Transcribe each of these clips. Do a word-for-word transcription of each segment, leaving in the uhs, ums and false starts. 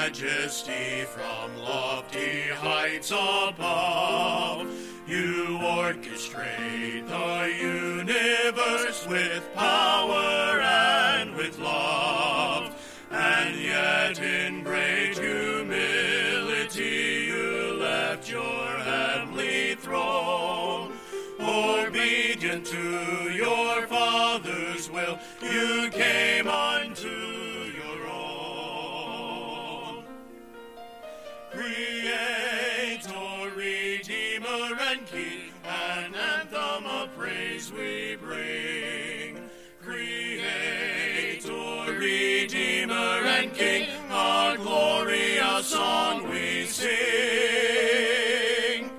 majesty from lofty heights above. You orchestrate the universe with power and with love, and yet in great humility you left your heavenly throne. Obedient to your Father's will, you came unto your own. Creator, Redeemer, and King, an anthem of praise we bring. Creator, Redeemer, and King, a glorious song we sing.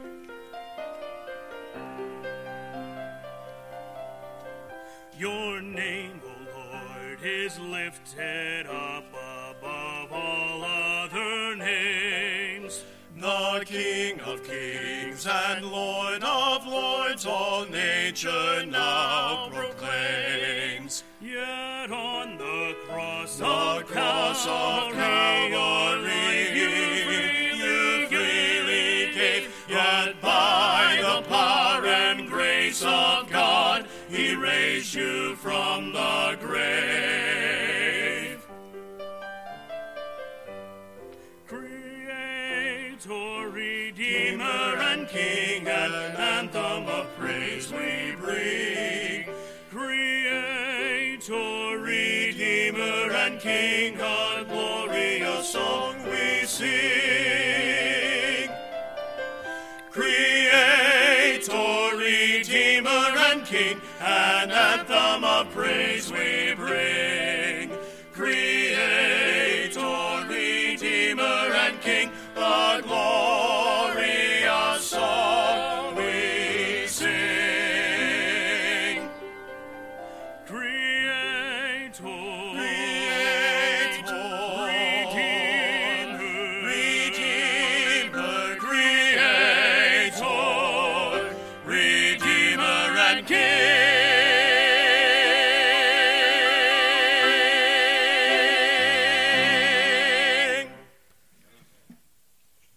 Your name, O Lord, is lifted up above all other names. The King of kings and Lord of lords, all nature now proclaims. Yet on the cross the of cross Calvary, Calvary you freely, freely gave, yet by the power and grace of God, He raised you from the grave. Creator, Redeemer, and King, an anthem of praise we bring. Creator, Redeemer, and King, a glorious song we sing. Creator, Redeemer, and King, an anthem of praise we bring. Creator, Redeemer, and King, a glorious song we sing. Creator, Creator, Redeemer, Redeemer, Creator, Redeemer, and King.